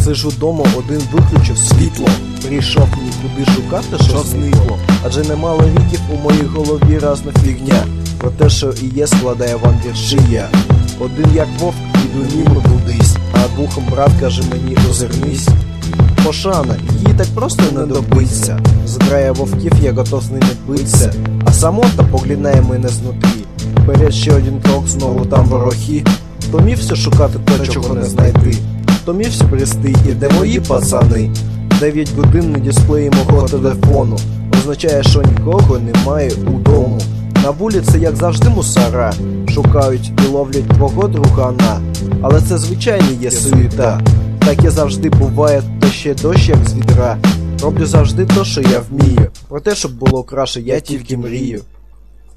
Сижу дома, один виключив світло. Прийшов нікуди шукати, що зникло. Адже немало віків у моїй голові разна фігня. Про те, що і є, складає вам вірші я. Один як вовк, іду мимо кудись, а вухом брат каже мені: озирнись. Пошана, її так просто не добиться. Зграя вовків, я готов з ними битися. А самота поглинає мене знутрі. Вперед ще один крок, знову там ворохи. Втомівся шукати те, чого не знайти. Втомівся брести, і де мої пацани? 9 годин на дисплеї мого телефону означає, що нікого немає удому. На вулиці, як завжди, мусора шукають і ловлять твого другана. Але це звичайно є суєта. Таке завжди буває, та ще дощ як з відра. Роблю завжди то, що я вмію. Про те, щоб було краще, я тільки мрію.